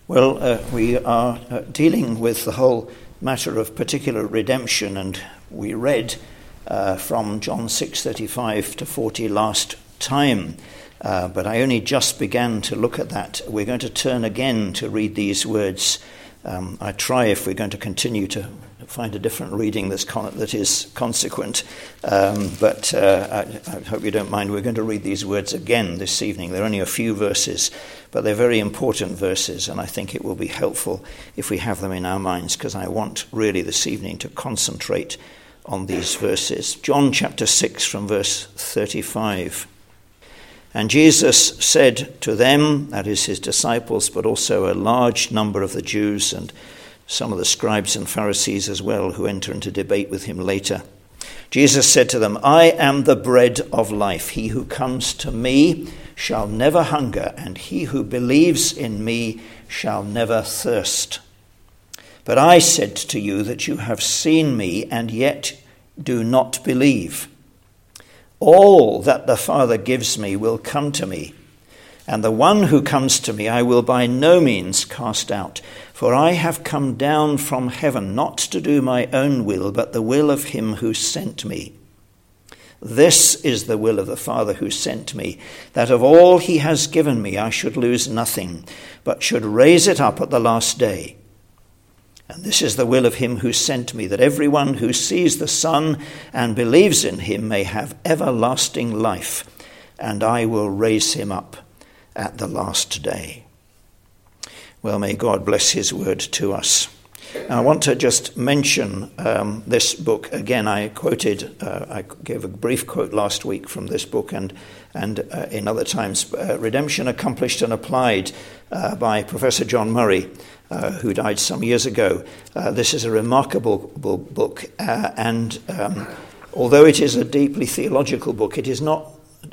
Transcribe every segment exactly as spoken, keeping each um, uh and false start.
Well, uh, we are uh, dealing with the whole matter of particular redemption, and we read uh, from John six thirty-five to forty last time, uh, but I only just began to look at that. We're going to turn again to read these words. Um, I try, if we're going to continue, to find a different reading that's con- that is consequent, um, but uh, I, I hope you don't mind. We're going to read these words again this evening. They're only a few verses, but they're very important verses, and I think it will be helpful if we have them in our minds, because I want really this evening to concentrate on these verses. John chapter six from verse thirty-five. And Jesus said to them, that is his disciples, but also a large number of the Jews and some of the scribes and Pharisees as well, who enter into debate with him later. Jesus said to them, I am the bread of life. He who comes to me shall never hunger, and he who believes in me shall never thirst. But I said to you that you have seen me, and yet do not believe. All that the Father gives me will come to me, and the one who comes to me I will by no means cast out. For I have come down from heaven not to do my own will, but the will of him who sent me. This is the will of the Father who sent me, that of all he has given me I should lose nothing, but should raise it up at the last day. And this is the will of him who sent me, that everyone who sees the Son and believes in him may have everlasting life, and I will raise him up at the last day. Well, may God bless his word to us. Now, I want to just mention um, this book again. I quoted, uh, I gave a brief quote last week from this book, and and uh, in other times, uh, Redemption Accomplished and Applied uh, by Professor John Murray, uh, who died some years ago. Uh, this is a remarkable book, uh, and um, although it is a deeply theological book, it is not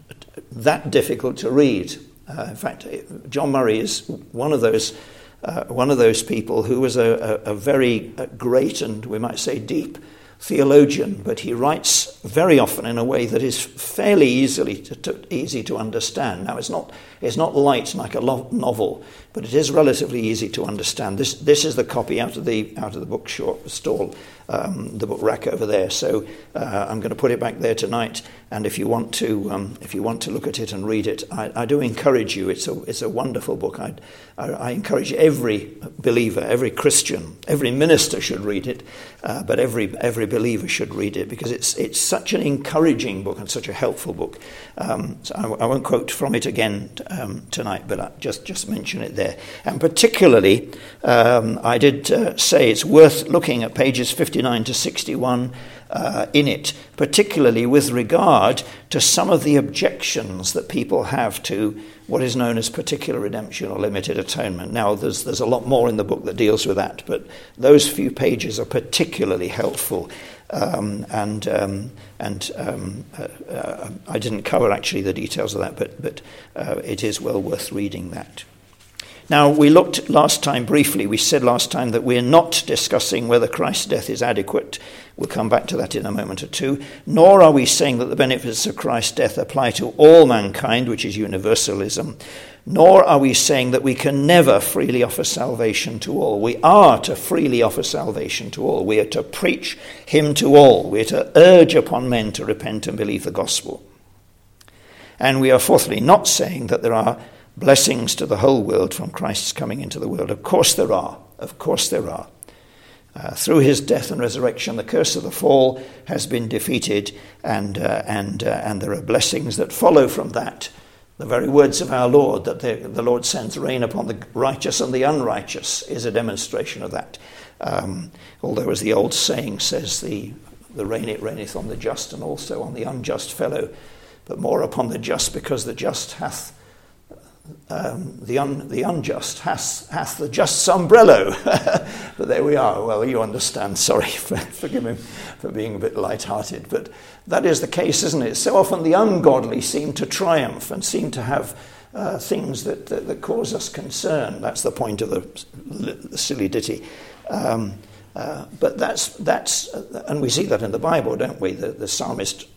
that difficult to read. Uh, in fact, John Murray is one of those uh, one of those people who was a, a, a very great and, we might say, deep theologian, but he writes very often in a way that is fairly easily to, to, easy to understand. Now, it's not it's not light like a lo- novel, but it is relatively easy to understand. This this is the copy out of the out of the bookshop stall, um, the book rack over there. So uh, I'm going to put it back there tonight. And if you want to um, if you want to look at it and read it, I, I do encourage you. It's a it's a wonderful book. I, I I encourage every believer, every Christian, every minister should read it, uh, but every every believer should read it, because it's it's such an encouraging book and such a helpful book. Um, so I, I won't quote from it again um, tonight, but I just just mention it there. And particularly, um, I did uh, say it's worth looking at pages fifty-nine to sixty-one uh, in it, particularly with regard to some of the objections that people have to what is known as particular redemption or limited atonement. Now, there's there's a lot more in the book that deals with that, but those few pages are particularly helpful. Um, and um, and um, uh, uh, I didn't cover actually the details of that, but but uh, it is well worth reading that. Now, we looked last time briefly, we said last time that we're not discussing whether Christ's death is adequate. We'll come back to that in a moment or two. Nor are we saying that the benefits of Christ's death apply to all mankind, which is universalism. Nor are we saying that we can never freely offer salvation to all. We are to freely offer salvation to all. We are to preach him to all. We are to urge upon men to repent and believe the gospel. And we are fourthly not saying that there are blessings to the whole world from Christ's coming into the world. Of course there are. Of course there are. Uh, through his death and resurrection, the curse of the fall has been defeated, and uh, and uh, and there are blessings that follow from that. The very words of our Lord, that the, the Lord sends rain upon the righteous and the unrighteous, is a demonstration of that. Um, although, as the old saying says, the the rain it raineth on the just and also on the unjust fellow, but more upon the just, because the just hath Um, the un, the unjust hath, hath the just's umbrella. But there we are. Well, you understand. Sorry, for, forgive me for being a bit light-hearted. But that is the case, isn't it? So often the ungodly seem to triumph and seem to have uh, things that, that, that cause us concern. That's the point of the, the silly ditty. Um, uh, but that's, that's uh, and we see that in the Bible, don't we? The, the psalmist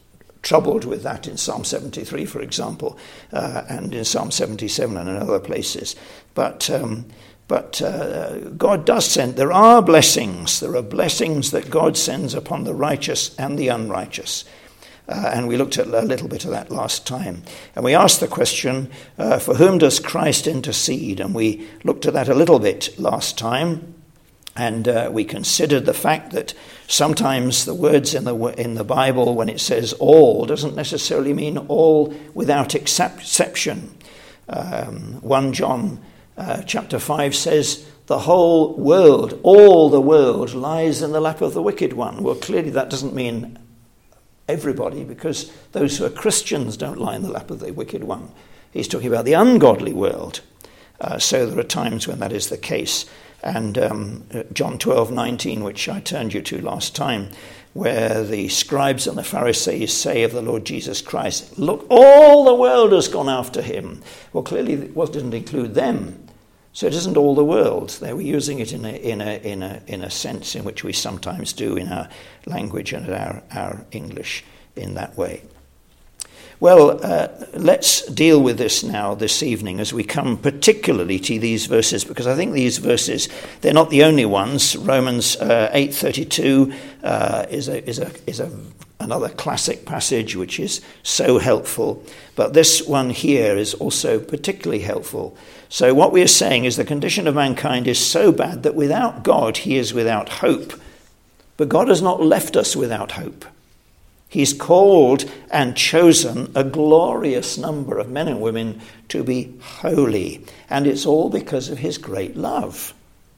troubled with that in Psalm seventy-three, for example, uh, and in Psalm seventy-seven and in other places. But um, but uh, God does send, there are blessings, there are blessings that God sends upon the righteous and the unrighteous. Uh, and we looked at a little bit of that last time. And we asked the question, uh, for whom does Christ intercede? And we looked at that a little bit last time. And uh, we considered the fact that sometimes the words in the in the Bible, when it says all, doesn't necessarily mean all without exception. Um, First John uh, chapter five says, the whole world, all the world, lies in the lap of the wicked one. Well, clearly that doesn't mean everybody, because those who are Christians don't lie in the lap of the wicked one. He's talking about the ungodly world. Uh, so there are times when that is the case. And um, John twelve nineteen, which I turned you to last time, where the scribes and the Pharisees say of the Lord Jesus Christ, look, all the world has gone after him. Well, clearly it didn't include them. So it isn't all the world. They were using it in a in a in a in a sense in which we sometimes do in our language and our our English in that way. Well, uh, let's deal with this now this evening as we come particularly to these verses, because I think these verses, they're not the only ones. Romans uh, eight thirty-two uh, is a is a is a another classic passage which is so helpful, but this one here is also particularly helpful. So what we are saying is the condition of mankind is so bad that without God he is without hope. But God has not left us without hope. He's called and chosen a glorious number of men and women to be holy, and it's all because of his great love.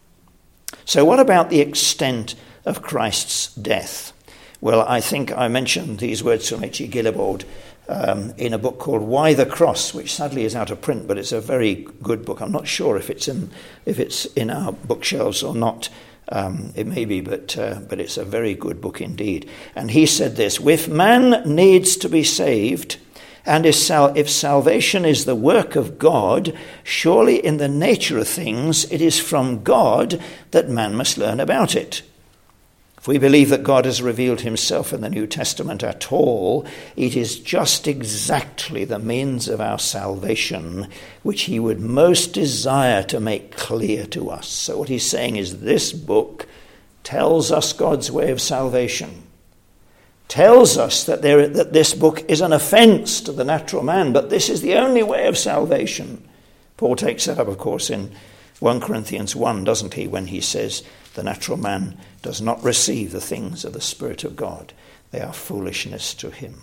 So what about the extent of Christ's death? Well, I think I mentioned these words from H E Guillebaud um, in a book called Why the Cross, which sadly is out of print, but it's a very good book. I'm not sure if it's in if it's in our bookshelves or not. Um, it may be, but uh, but it's a very good book indeed. And he said this: if man needs to be saved, and if, sal- if salvation is the work of God, surely in the nature of things it is from God that man must learn about it. If we believe that God has revealed himself in the New Testament at all, it is just exactly the means of our salvation which he would most desire to make clear to us. So what he's saying is this book tells us God's way of salvation, tells us that, there, that this book is an offence to the natural man, but this is the only way of salvation. Paul takes that up, of course, in First Corinthians one, doesn't he, when he says, the natural man does not receive the things of the Spirit of God. They are foolishness to him.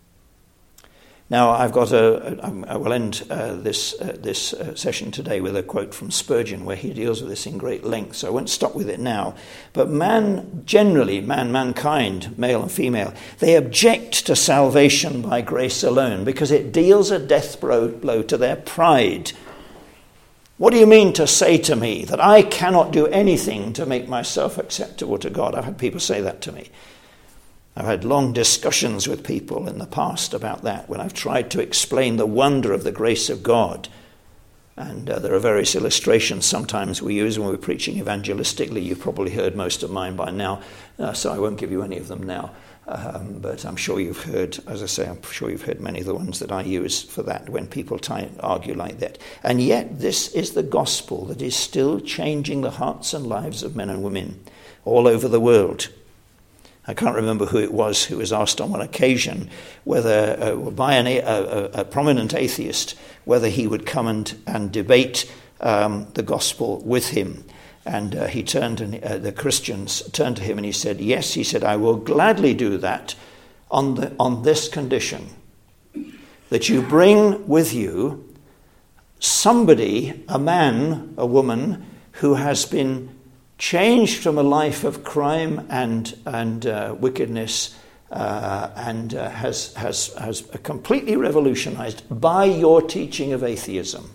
Now, I've got a, I will end uh, this uh, this uh, session today with a quote from Spurgeon, where he deals with this in great length, so I won't stop with it now. But man, generally, man, mankind, male and female, they object to salvation by grace alone because it deals a death blow, blow to their pride. What do you mean to say to me that I cannot do anything to make myself acceptable to God? I've had people say that to me. I've had long discussions with people in the past about that when I've tried to explain the wonder of the grace of God. And uh, there are various illustrations sometimes we use when we're preaching evangelistically. You've probably heard most of mine by now, uh, so I won't give you any of them now. Um, but I'm sure you've heard, as I say, I'm sure you've heard many of the ones that I use for that when people try and argue like that. And yet this is the gospel that is still changing the hearts and lives of men and women all over the world. I can't remember who it was who was asked on one occasion whether, uh, by an, a, a, a prominent atheist, whether he would come and, and debate um, the gospel with him. And uh, he turned, and uh, the Christians turned to him and he said, yes, he said, I will gladly do that on the on this condition, that you bring with you somebody, a man, a woman, who has been changed from a life of crime and and uh, wickedness uh, and uh, has has has completely revolutionized by your teaching of atheism.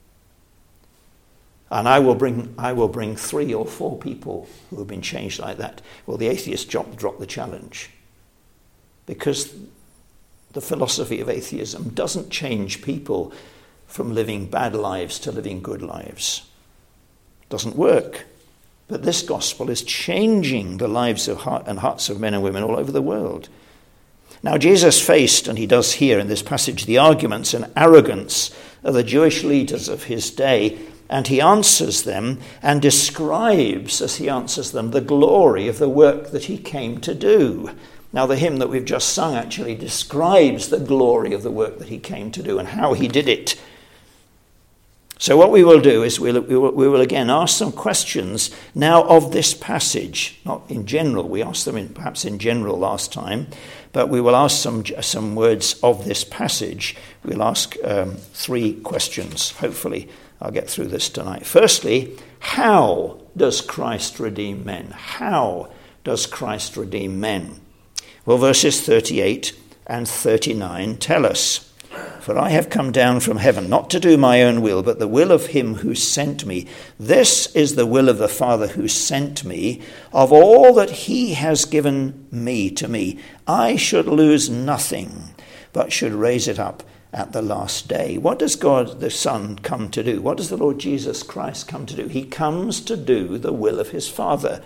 And I will bring I will bring three or four people who have been changed like that. Well, the atheist dropped, dropped the challenge, because the philosophy of atheism doesn't change people from living bad lives to living good lives. It doesn't work. But this gospel is changing the lives of heart and hearts of men and women all over the world. Now Jesus faced, and he does here in this passage, the arguments and arrogance of the Jewish leaders of his day, and he answers them and describes, as he answers them, the glory of the work that he came to do. Now the hymn that we've just sung actually describes the glory of the work that he came to do and how he did it. So what we will do is we'll, we, will, we will again ask some questions now of this passage, not in general. We asked them in, perhaps in general last time, but we will ask some some words of this passage. We'll ask um, three questions. Hopefully I'll get through this tonight. Firstly, how does Christ redeem men? How does Christ redeem men? Well, verses thirty-eight and thirty-nine tell us, "For I have come down from heaven, not to do my own will, but the will of him who sent me. This is the will of the Father who sent me. Of all that he has given me to me, I should lose nothing, but should raise it up at the last day." What does God the Son come to do? What does the Lord Jesus Christ come to do? He comes to do the will of his Father.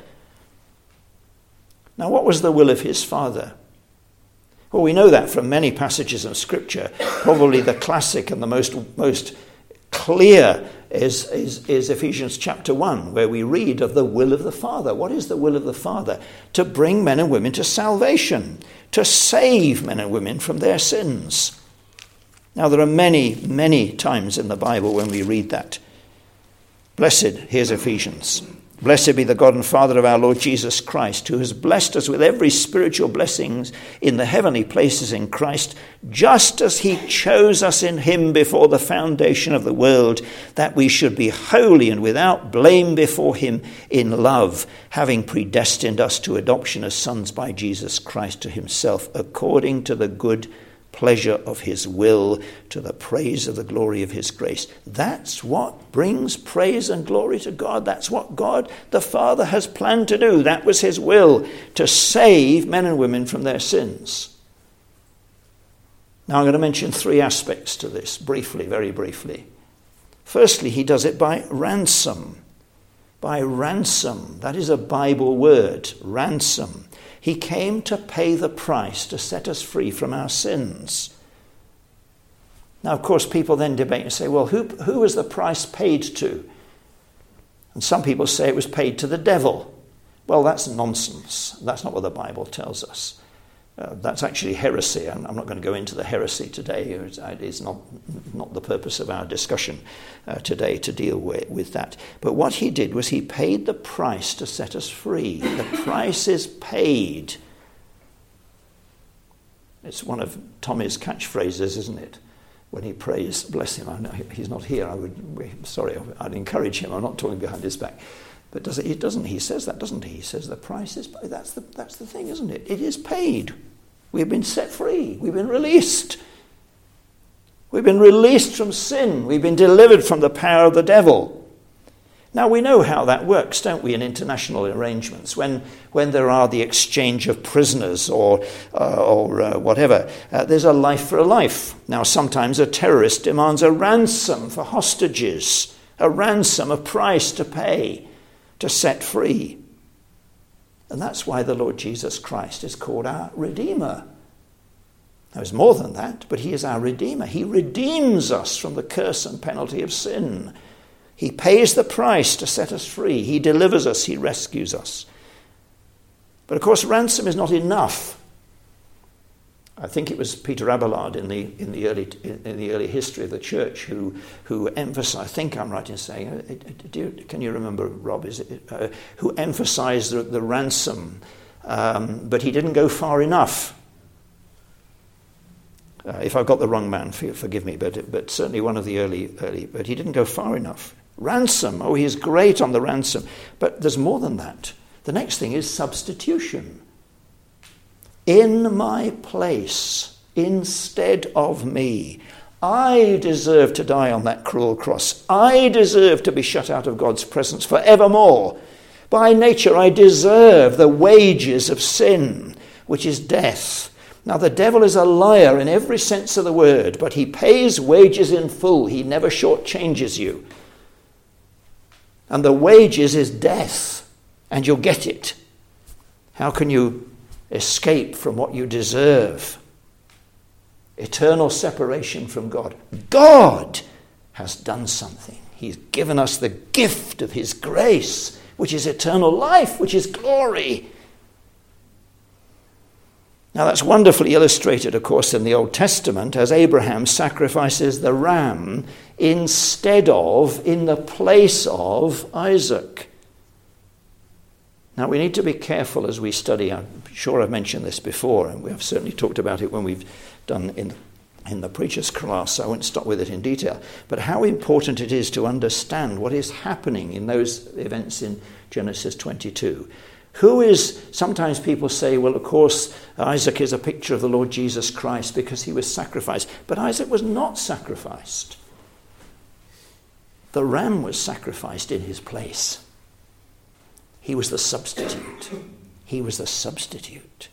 Now, what was the will of his Father? Well, we know that from many passages of Scripture. Probably the classic and the most most clear is, is, is Ephesians chapter one, where we read of the will of the Father. What is the will of the Father? To bring men and women to salvation, to save men and women from their sins. Now, there are many, many times in the Bible when we read that. Blessed, here's Ephesians. "Blessed be the God and Father of our Lord Jesus Christ, who has blessed us with every spiritual blessings in the heavenly places in Christ, just as he chose us in him before the foundation of the world, that we should be holy and without blame before him in love, having predestined us to adoption as sons by Jesus Christ to himself, according to the good pleasure of his will, to the praise of the glory of his grace." That's what brings praise and glory to God. That's what God the Father has planned to do. That was his will, to save men and women from their sins. Now I'm going to mention three aspects to this, briefly, very briefly. Firstly, he does it by ransom. By ransom. That is a Bible word, ransom. He came to pay the price to set us free from our sins. Now, of course, people then debate and say, well, who, who was the price paid to? And some people say it was paid to the devil. Well, that's nonsense. That's not what the Bible tells us. Uh, that's actually heresy. I'm, I'm not going to go into the heresy today. It's, it's not, not the purpose of our discussion uh, today to deal with, with that. But what he did was he paid the price to set us free. The price is paid. It's one of Tommy's catchphrases, isn't it? When he prays, bless him. I know he's not here. I would, sorry, I'd encourage him. I'm not talking behind his back. But does it, it doesn't. He says that, doesn't he? He says the price is paid. That's the that's the thing, isn't it? It is paid. We've been set free. We've been released. We've been released from sin. We've been delivered from the power of the devil. Now we know how that works, don't we? In international arrangements, when when there are the exchange of prisoners or uh, or uh, whatever, uh, there's a life for a life. Now sometimes a terrorist demands a ransom for hostages, a ransom, a price to pay to set free. And that's why the Lord Jesus Christ is called our Redeemer. There's more than that, but he is our Redeemer. He redeems us from the curse and penalty of sin. He pays the price to set us free. He delivers us. He rescues us. But of course, ransom is not enough. I think it was Peter Abelard in the in the early in the early history of the church who who emphasized. I think I'm right in saying. Do you, can you remember, Rob? Is it uh, who emphasized the, the ransom, um, but he didn't go far enough. Uh, if I've got the wrong man, forgive me. But but certainly one of the early early. But he didn't go far enough. Ransom. Oh, he is great on the ransom. But there's more than that. The next thing is substitution. In my place, instead of me, I deserve to die on that cruel cross. I deserve to be shut out of God's presence forevermore. By nature, I deserve the wages of sin, which is death. Now, the devil is a liar in every sense of the word, but he pays wages in full. He never shortchanges you. And the wages is death, and you'll get it. How can you escape from what you deserve? eternal separation from God. God has done something. He's given us the gift of his grace, which is eternal life, which is glory. Now that's wonderfully illustrated, of course, in the Old Testament as Abraham sacrifices the ram instead of, in the place of, Isaac. Now we need to be careful as we study. I'm sure I've mentioned this before, and we have certainly talked about it when we've done in, in the preacher's class, so I won't stop with it in detail. But how important it is to understand what is happening in those events in Genesis twenty-two. Who is, sometimes people say, well, of course, Isaac is a picture of the Lord Jesus Christ because he was sacrificed. But Isaac was not sacrificed. The ram was sacrificed in his place. He was the substitute. He was the substitute.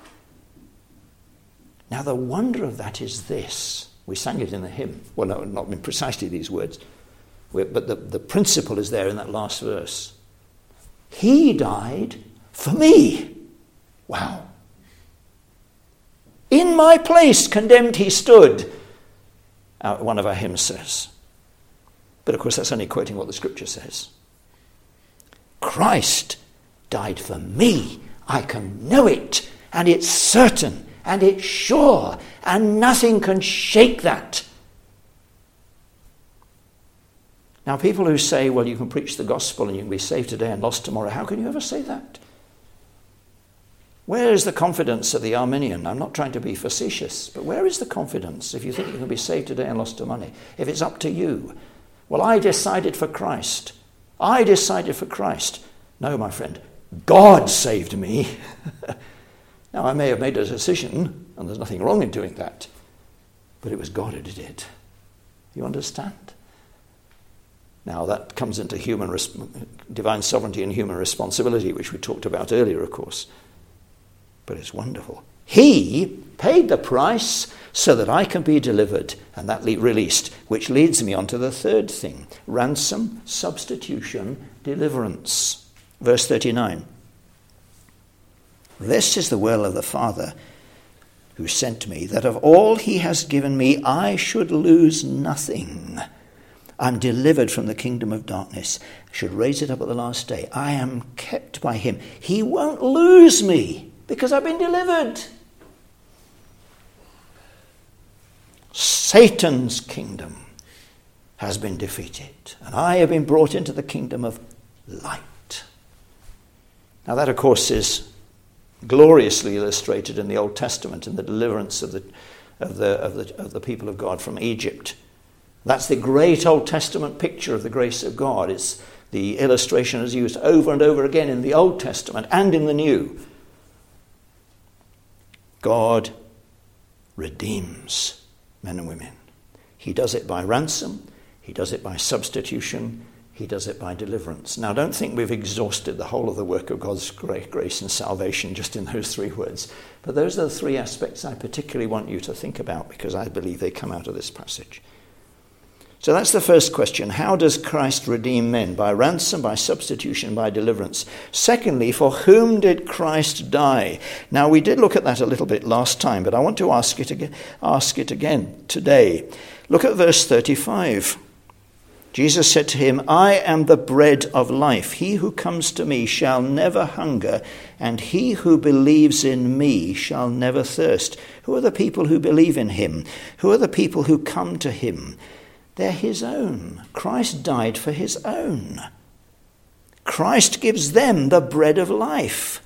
Now, the wonder of that is this. We sang it in the hymn. Well, no, not in precisely these words. But the, the principle is there in that last verse. He died for me. Wow. In my place condemned he stood, uh, one of our hymns says. But of course that's only quoting what the scripture says. Christ died for me. I can know it, and it's certain, and it's sure, and nothing can shake that. Now, people who say, well, you can preach the gospel and you can be saved today and lost tomorrow, how can you ever say that? Where is the confidence of the Arminian? I'm not trying to be facetious, but where is the confidence if you think you can be saved today and lost to money? If it's up to you. Well, I decided for Christ. I decided for Christ. No, my friend, God saved me. Now, I may have made a decision, and there's nothing wrong in doing that, but it was God who did it. You understand? Now, that comes into human res- divine sovereignty and human responsibility, which we talked about earlier, of course. But it's wonderful. He paid the price so that I can be delivered, and that le- released, which leads me on to the third thing. Ransom, substitution, deliverance. Verse thirty-nine. This is the will of the Father who sent me, that of all he has given me I should lose nothing. I'm delivered from the kingdom of darkness. I should raise it up at the last day. I am kept by him. He won't lose me because I've been delivered. Satan's kingdom has been defeated, and I have been brought into the kingdom of light. Now that, of course, is gloriously illustrated in the Old Testament in the deliverance of the of the of the of the people of God from Egypt. That's the great Old Testament picture of the grace of God. It's the illustration is used over and over again in the Old Testament and in the New. God redeems men and women. He does it by ransom. He does it by substitution. He does it by deliverance. Now, don't think we've exhausted the whole of the work of God's grace and salvation just in those three words. But those are the three aspects I particularly want you to think about because I believe they come out of this passage. So that's the first question. How does Christ redeem men? By ransom, by substitution, by deliverance. Secondly, for whom did Christ die? Now, we did look at that a little bit last time, but I want to ask it again, ask it again today. Look at verse thirty-five. Jesus said to him, I am the bread of life. He who comes to me shall never hunger, and he who believes in me shall never thirst. Who are the people who believe in him? Who are the people who come to him? They're his own. Christ died for his own. Christ gives them the bread of life.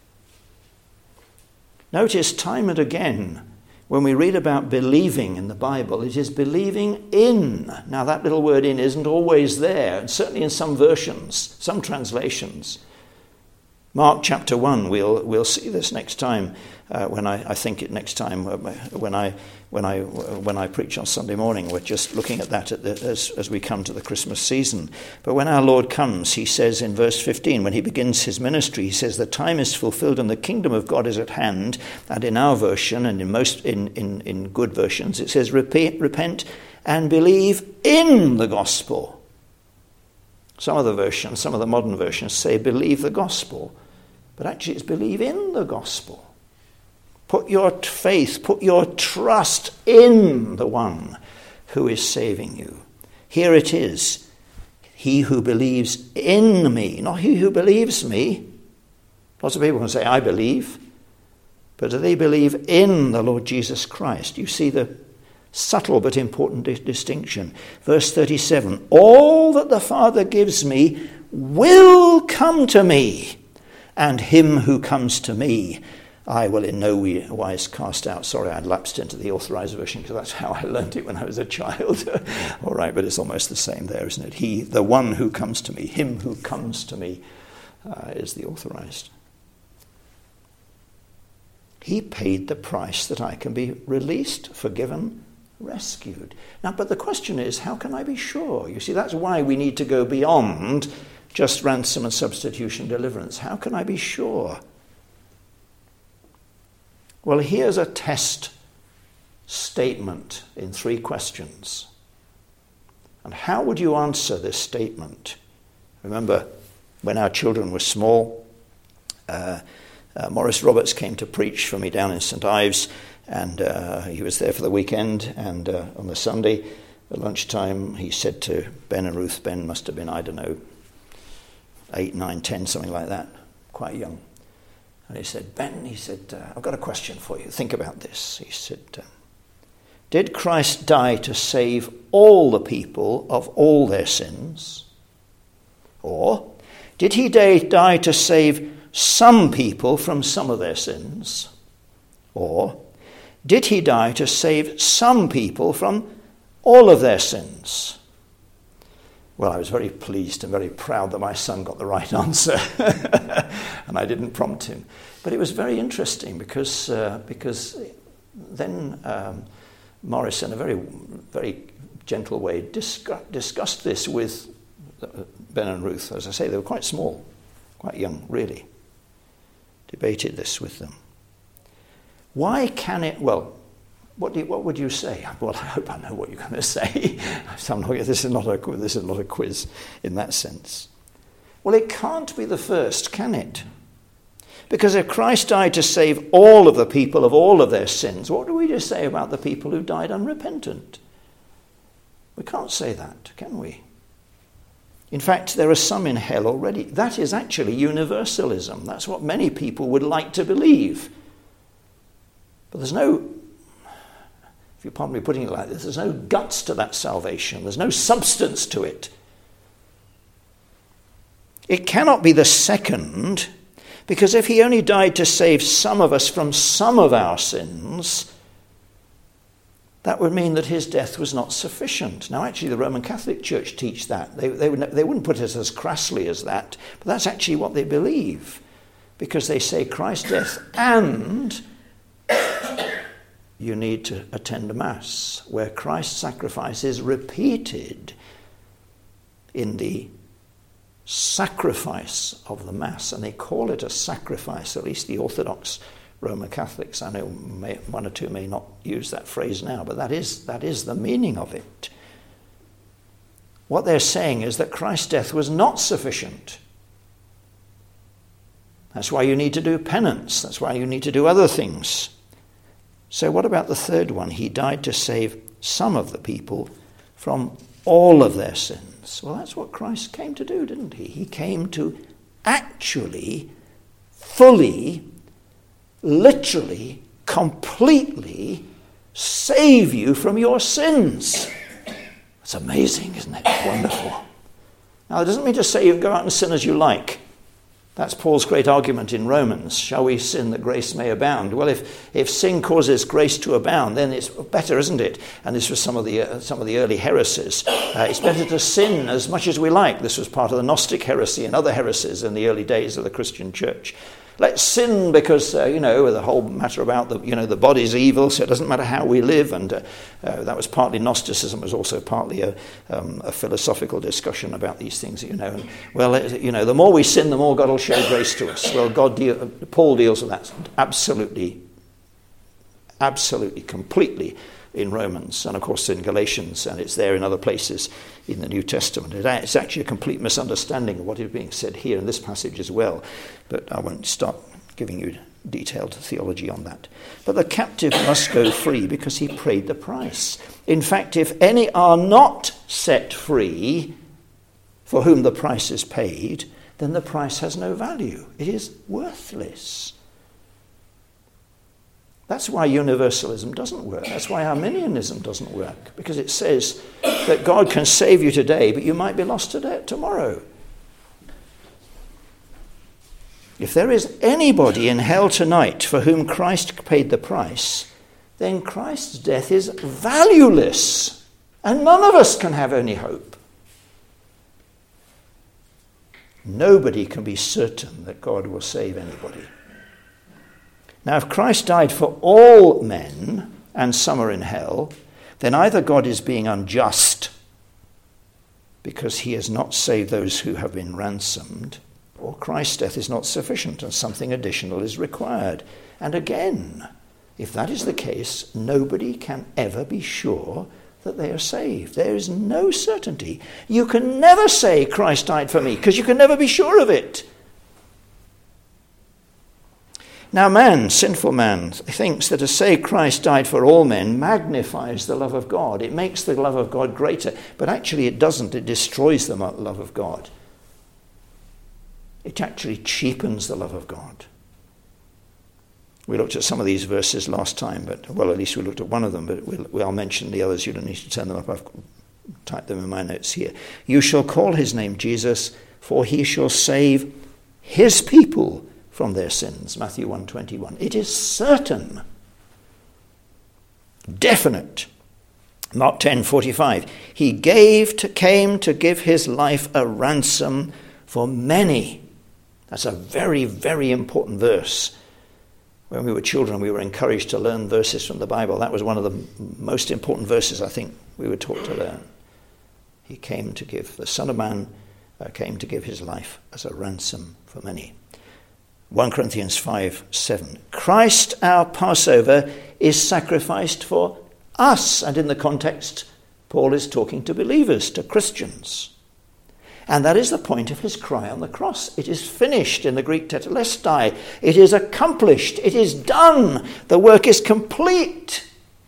Notice time and again, when we read about believing in the Bible, it is believing in. Now that little word in isn't always there, and certainly in some versions, some translations. Mark chapter one, we'll we'll see this next time uh, when I, I think it next time uh, when I when I when I preach on Sunday morning. We're just looking at that at the, as as we come to the Christmas season. But when our Lord comes, he says in verse fifteen, when he begins his ministry, he says the time is fulfilled and the kingdom of God is at hand. And in our version and in most in in, in good versions, it says repent, repent and believe in the gospel. Some of the versions, some of the modern versions say believe the gospel. But actually it's believe in the gospel. Put your faith, put your trust in the one who is saving you. Here it is. He who believes in me, not he who believes me. Lots of people can say, I believe. But do they believe in the Lord Jesus Christ? You see the subtle but important di- distinction. Verse thirty-seven, all that the Father gives me will come to me, and him who comes to me I will in no wise cast out. Sorry, I'd lapsed into the Authorized Version because that's how I learned it when I was a child. All right, but it's almost the same there, isn't it? He, the one who comes to me, him who comes to me uh, is the Authorized. He paid the price that I can be released, forgiven, rescued. Now, but the question is, how can I be sure? You see, that's why we need to go beyond just ransom and substitution deliverance. How can I be sure? Well, here's a test statement in three questions. And how would you answer this statement? Remember, when our children were small, uh, uh, Maurice Roberts came to preach for me down in Saint Ives, and uh, he was there for the weekend, and uh, on the Sunday, at lunchtime, he said to Ben and Ruth, Ben must have been, I don't know, eight, nine, ten, something like that, quite young. And he said, Ben, he said, uh, I've got a question for you. Think about this. He said, uh, did Christ die to save all the people of all their sins? Or did he die to save some people from some of their sins? Or did he die to save some people from all of their sins? Well, I was very pleased and very proud that my son got the right answer, and I didn't prompt him. But it was very interesting because uh, because then um, Maurice, in a very very gentle way, discuss, discussed this with Ben and Ruth. As I say, they were quite small, quite young, really. Debated this with them. Why can it? Well. What, do you, what would you say? Well, I hope I know what you're going to say. I'm not, this is not a this is not a quiz in that sense. Well, it can't be the first, can it? Because if Christ died to save all of the people of all of their sins, what do we just say about the people who died unrepentant? We can't say that, can we? In fact, there are some in hell already. That is actually universalism. That's what many people would like to believe. But there's no... If you pardon me putting it like this, there's no guts to that salvation. There's no substance to it. It cannot be the second, because if he only died to save some of us from some of our sins, that would mean that his death was not sufficient. Now, actually, the Roman Catholic Church teach that. They, they, would, they wouldn't put it as crassly as that, but that's actually what they believe, because they say Christ's death and... you need to attend a Mass where Christ's sacrifice is repeated in the sacrifice of the Mass. And they call it a sacrifice, at least the Orthodox Roman Catholics. I know may, one or two may not use that phrase now, but that is, that is the meaning of it. What they're saying is that Christ's death was not sufficient. That's why you need to do penance. That's why you need to do other things. So what about the third one? He died to save some of the people from all of their sins. Well, that's what Christ came to do, didn't he? He came to actually, fully, literally, completely save you from your sins. It's amazing, isn't it? Wonderful. Now, it doesn't mean to say you can go out and sin as you like. That's Paul's great argument in Romans. Shall we sin that grace may abound? Well, if, if sin causes grace to abound, then it's better, isn't it? And this was some of the uh, some of the early heresies. Uh, it's better to sin as much as we like. This was part of the Gnostic heresy and other heresies in the early days of the Christian church. Let's sin because, uh, you know, the whole matter about the, you know, the body's evil, so it doesn't matter how we live. And uh, uh, that was partly Gnosticism, was also partly a, um, a philosophical discussion about these things, you know. And, well, it, you know, the more we sin, the more God will show grace to us. Well, God, deal, Paul deals with that absolutely, absolutely, completely in Romans, and of course in Galatians, and it's there in other places in the New Testament. It's actually a complete misunderstanding of what is being said here in this passage as well, but I won't start giving you detailed theology on that. But the captive must go free because he paid the price. In fact, if any are not set free, for whom the price is paid, then the price has no value. It is worthless. That's why universalism doesn't work. That's why Arminianism doesn't work. Because it says that God can save you today, but you might be lost today, tomorrow. If there is anybody in hell tonight for whom Christ paid the price, then Christ's death is valueless. And none of us can have any hope. Nobody can be certain that God will save anybody. Now, if Christ died for all men, and some are in hell, then either God is being unjust because he has not saved those who have been ransomed, or Christ's death is not sufficient and something additional is required. And again, if that is the case, nobody can ever be sure that they are saved. There is no certainty. You can never say Christ died for me because you can never be sure of it. Now man, sinful man, thinks that to say Christ died for all men magnifies the love of God. It makes the love of God greater. But actually it doesn't. It destroys the love of God. It actually cheapens the love of God. We looked at some of these verses last time, but well, at least we looked at one of them, but we'll, we'll mention the others. You don't need to turn them up. I've typed them in my notes here. You shall call his name Jesus, for he shall save his people from their sins. Matthew one twenty-one. It is certain, definite. Mark ten forty-five. He gave to came to give his life a ransom for many. That's a very, very important verse. When we were children, we were encouraged to learn verses from the Bible. That was one of the most important verses I think we were taught to learn. He came to give, the Son of Man uh, came to give his life as a ransom for many. First Corinthians five seven. Christ, our Passover, is sacrificed for us. And in the context, Paul is talking to believers, to Christians. And that is the point of his cry on the cross. It is finished in the Greek tetelestai. It is accomplished. It is done. The work is complete.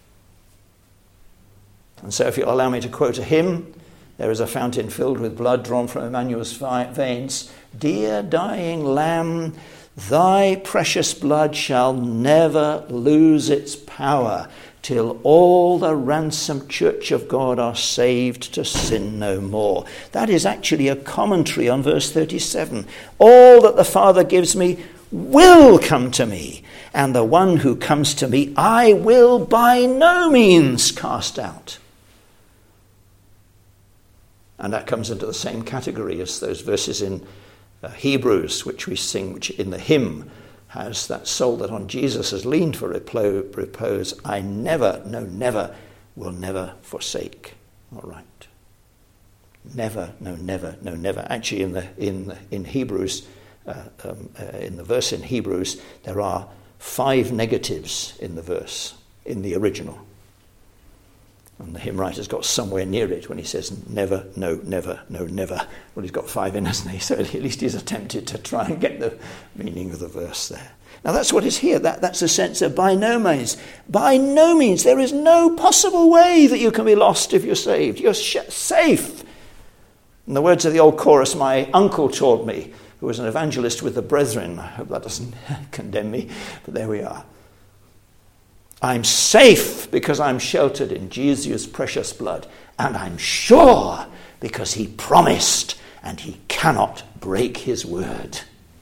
And so if you'll allow me to quote a hymn, there is a fountain filled with blood drawn from Emmanuel's veins. Dear dying Lamb, thy precious blood shall never lose its power till all the ransomed church of God are saved to sin no more. That is actually a commentary on verse thirty-seven. All that the Father gives me will come to me, and the one who comes to me I will by no means cast out. And that comes into the same category as those verses in uh, Hebrews, which we sing, which in the hymn has that soul that on Jesus has leaned for repose. I never, no, never, will never forsake. All right. Never, no, never, no, never. Actually, in the in the, in Hebrews, uh, um, uh, in the verse in Hebrews, there are five negatives in the verse in the original. And the hymn writer's got somewhere near it when he says never, no, never, no, never. Well, he's got five in, hasn't he? So at least he's attempted to try and get the meaning of the verse there. Now that's what is here. That, that's the sense of by no means. By no means. There is no possible way that you can be lost if you're saved. You're sh- safe. In the words of the old chorus my uncle taught me, who was an evangelist with the Brethren. I hope that doesn't condemn me, but there we are. I'm safe because I'm sheltered in Jesus' precious blood. And I'm sure because he promised and he cannot break his word.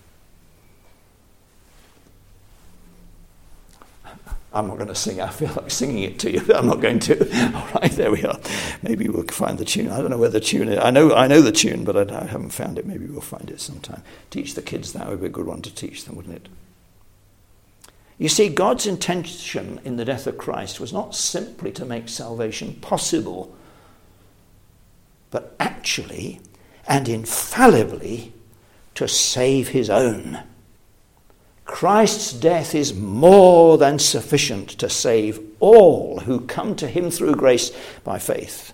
I'm not going to sing. I feel like singing it to you, but I'm not going to. All right, there we are. Maybe we'll find the tune. I don't know where the tune is. I know I know the tune, but I, I haven't found it. Maybe we'll find it sometime. Teach the kids. That would be a good one to teach them, wouldn't it? You see, God's intention in the death of Christ was not simply to make salvation possible, but actually and infallibly to save his own. Christ's death is more than sufficient to save all who come to him through grace by faith.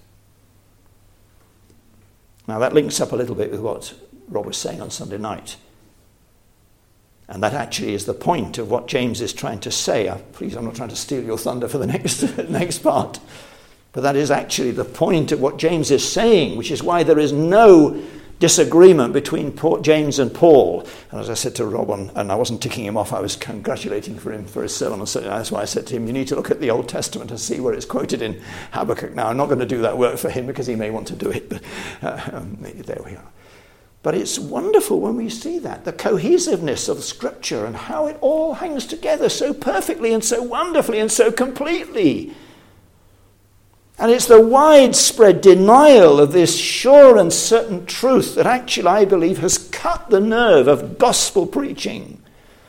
Now that links up a little bit with what Rob was saying on Sunday night. And that actually is the point of what James is trying to say. Uh, please, I'm not trying to steal your thunder for the next, next part. But that is actually the point of what James is saying, which is why there is no disagreement between Paul, James and Paul. And as I said to Rob, on, and I wasn't ticking him off, I was congratulating for him for his sermon. So that's why I said to him, you need to look at the Old Testament and see where it's quoted in Habakkuk. Now, I'm not going to do that work for him because he may want to do it, but uh, um, there we are. But it's wonderful when we see that, the cohesiveness of Scripture and how it all hangs together so perfectly and so wonderfully and so completely. And it's the widespread denial of this sure and certain truth that actually, I believe, has cut the nerve of gospel preaching.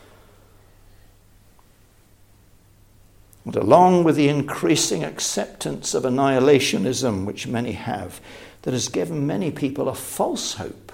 And along with the increasing acceptance of annihilationism, which many have, that has given many people a false hope.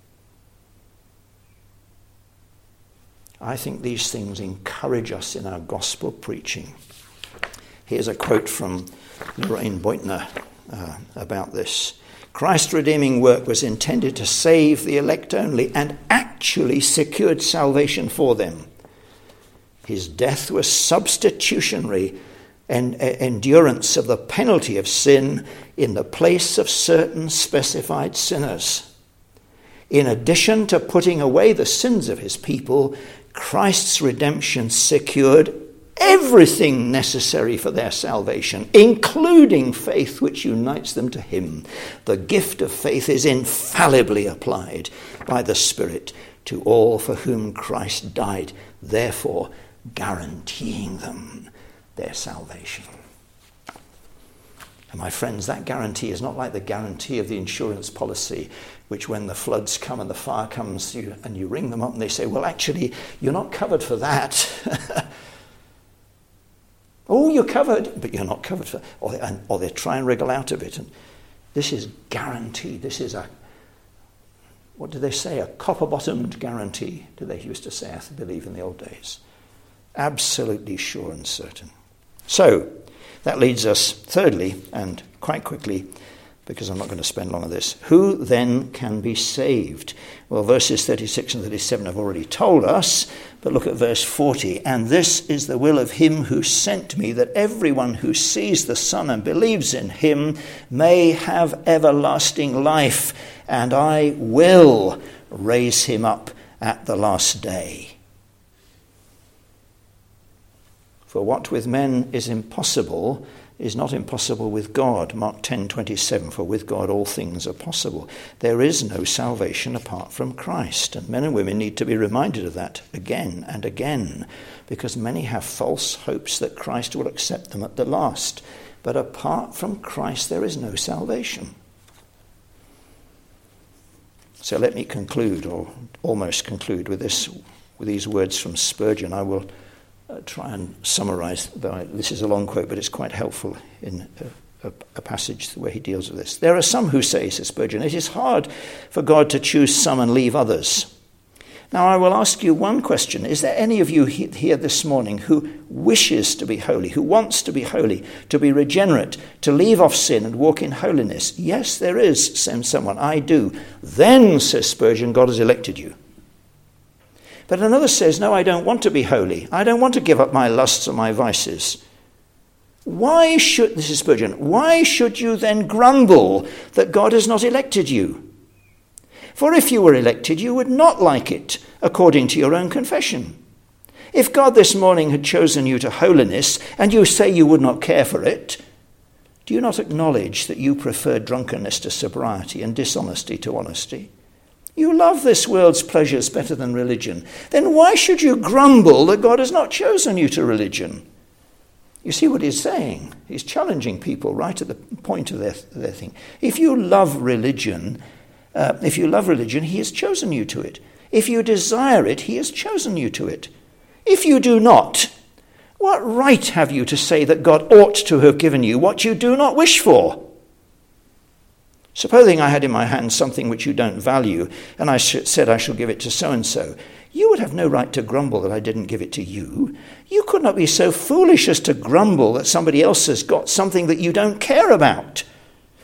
I think these things encourage us in our gospel preaching. Here's a quote from Lorraine Beutner uh, about this. Christ's redeeming work was intended to save the elect only and actually secured salvation for them. His death was substitutionary and uh, endurance of the penalty of sin in the place of certain specified sinners. In addition to putting away the sins of his people, Christ's redemption secured everything necessary for their salvation, including faith which unites them to him. The gift of faith is infallibly applied by the Spirit to all for whom Christ died, therefore guaranteeing them their salvation. And my friends, that guarantee is not like the guarantee of the insurance policy, which when the floods come and the fire comes you, and you ring them up and they say, well, actually, you're not covered for that. Oh, you're covered, but you're not covered for, or they, and, or they try and wriggle out of it. And this is guaranteed. This is a, what do they say? A copper-bottomed guarantee, do they used to say, I believe, in the old days. Absolutely sure and certain. So, that leads us, thirdly, and quite quickly, because I'm not going to spend long on this, who then can be saved? Well, verses thirty-six and thirty-seven have already told us, but look at verse forty. And this is the will of him who sent me, that everyone who sees the Son and believes in him may have everlasting life, and I will raise him up at the last day. For what with men is impossible is not impossible with God. Mark ten twenty-seven, for with God all things are possible. There is no salvation apart from Christ. And men and women need to be reminded of that again and again, because many have false hopes that Christ will accept them at the last. But apart from Christ, there is no salvation. So let me conclude, or almost conclude, with this, with these words from Spurgeon. I will Uh, try and summarize. This is a long quote, but it's quite helpful in a, a, a passage where he deals with this. There are some who say, says Spurgeon, it is hard for God to choose some and leave others. Now I will ask you one question. Is there any of you he, here this morning who wishes to be holy, who wants to be holy, to be regenerate, to leave off sin and walk in holiness? Yes, there is, says someone. I do. Then, says Spurgeon, God has elected you. But another says, no, I don't want to be holy. I don't want to give up my lusts or my vices. Why should, this is Spurgeon, why should you then grumble that God has not elected you? For if you were elected, you would not like it, according to your own confession. If God this morning had chosen you to holiness, and you say you would not care for it, do you not acknowledge that you prefer drunkenness to sobriety and dishonesty to honesty? You love this world's pleasures better than religion. Then why should you grumble that God has not chosen you to religion? You see what he's saying? He's challenging people right at the point of their, their thing. If you love religion, uh, if you love religion, he has chosen you to it. If you desire it, he has chosen you to it. If you do not, what right have you to say that God ought to have given you what you do not wish for? Supposing I had in my hand something which you don't value, and I sh- said I shall give it to so-and-so, you would have no right to grumble that I didn't give it to you. You could not be so foolish as to grumble that somebody else has got something that you don't care about.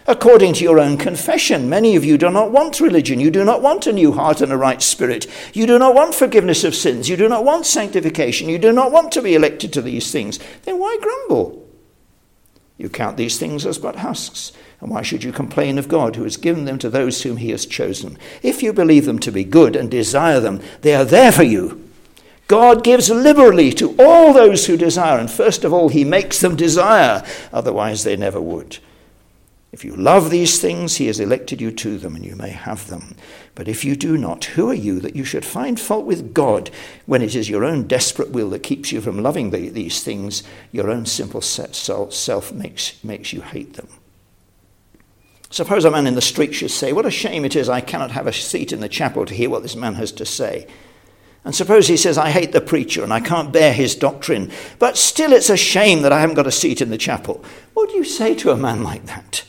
According to your own confession, many of you do not want religion. You do not want a new heart and a right spirit. You do not want forgiveness of sins. You do not want sanctification. You do not want to be elected to these things. Then why grumble? You count these things as but husks. And why should you complain of God, who has given them to those whom he has chosen? If you believe them to be good and desire them, they are there for you. God gives liberally to all those who desire, and first of all, he makes them desire. Otherwise, they never would. If you love these things, he has elected you to them, and you may have them. But if you do not, who are you that you should find fault with God when it is your own desperate will that keeps you from loving the, these things? Your own simple self makes, makes you hate them. Suppose a man in the street should say, what a shame it is I cannot have a seat in the chapel to hear what this man has to say. And suppose he says, I hate the preacher and I can't bear his doctrine, but still it's a shame that I haven't got a seat in the chapel. What do you say to a man like that?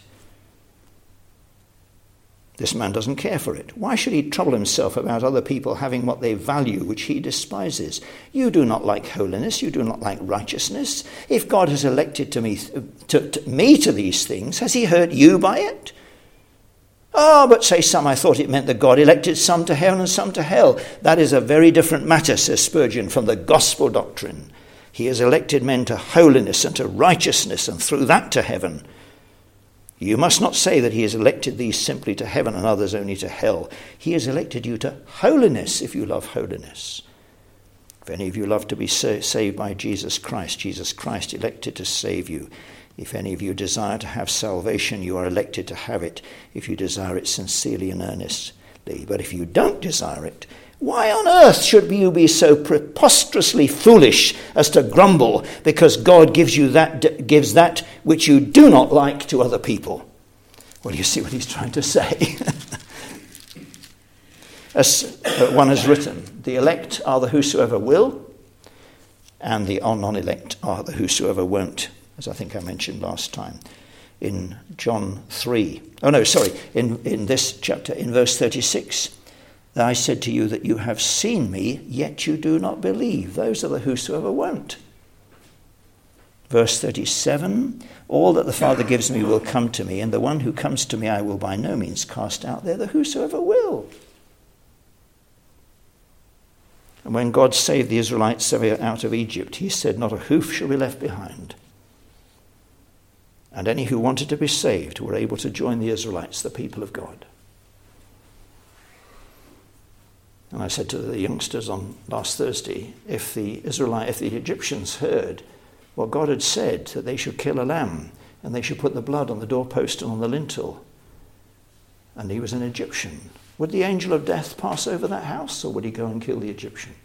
This man doesn't care for it. Why should he trouble himself about other people having what they value, which he despises? You do not like holiness. You do not like righteousness. If God has elected to me to, to me to these things, has he hurt you by it? Oh, but say some, I thought it meant that God elected some to heaven and some to hell. That is a very different matter, says Spurgeon, from the gospel doctrine. He has elected men to holiness and to righteousness, and through that to heaven. You must not say that he has elected these simply to heaven and others only to hell. He has elected you to holiness if you love holiness. If any of you love to be saved by Jesus Christ, Jesus Christ elected to save you. If any of you desire to have salvation, you are elected to have it if you desire it sincerely and earnestly. But if you don't desire it, why on earth should you be so preposterously foolish as to grumble because God gives you that gives that which you do not like to other people? Well, you see what he's trying to say. As one has written, the elect are the whosoever will, and the non-elect are the whosoever won't, as I think I mentioned last time in John three. Oh no, sorry, in, in this chapter, in verse thirty-six. I said to you that you have seen me, yet you do not believe. Those are the whosoever won't. Verse thirty-seven, all that the Father gives me will come to me, and the one who comes to me I will by no means cast out. They're the whosoever will. And when God saved the Israelites out of Egypt, he said, not a hoof shall be left behind. And any who wanted to be saved were able to join the Israelites, the people of God. And I said to the youngsters on last Thursday, if the Israelite, if the Egyptians heard what God had said, that they should kill a lamb and they should put the blood on the doorpost and on the lintel, and he was an Egyptian, would the angel of death pass over that house, or would he go and kill the Egyptian?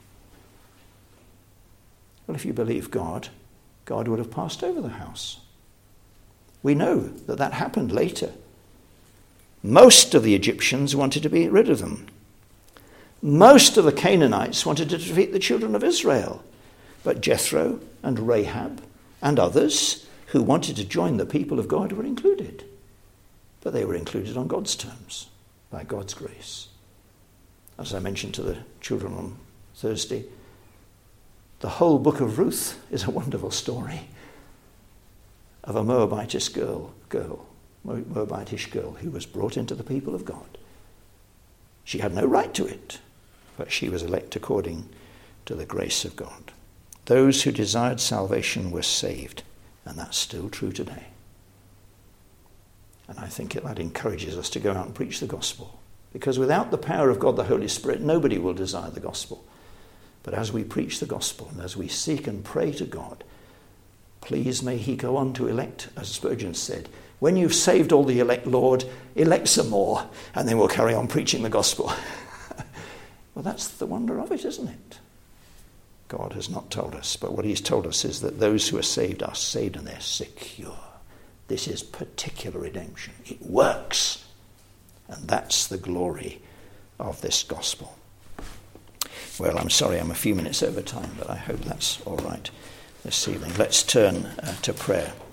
Well, if you believe God, God would have passed over the house. We know that that happened later. Most of the Egyptians wanted to be rid of them. Most of the Canaanites wanted to defeat the children of Israel. But Jethro and Rahab and others who wanted to join the people of God were included. But they were included on God's terms, by God's grace. As I mentioned to the children on Thursday, the whole book of Ruth is a wonderful story of a Moabitish girl, girl, Moabitish girl who was brought into the people of God. She had no right to it, but she was elect according to the grace of God. Those who desired salvation were saved, and that's still true today. And I think it, that encourages us to go out and preach the gospel, because without the power of God, the Holy Spirit, nobody will desire the gospel. But as we preach the gospel and as we seek and pray to God, please may he go on to elect, as Spurgeon said, when you've saved all the elect, Lord, elect some more, and then we'll carry on preaching the gospel. Well, that's the wonder of it, isn't it? God has not told us, but what he's told us is that those who are saved are saved and they're secure. This is particular redemption. It works. And that's the glory of this gospel. Well, I'm sorry I'm a few minutes over time, but I hope that's all right this evening. Let's turn uh, to prayer.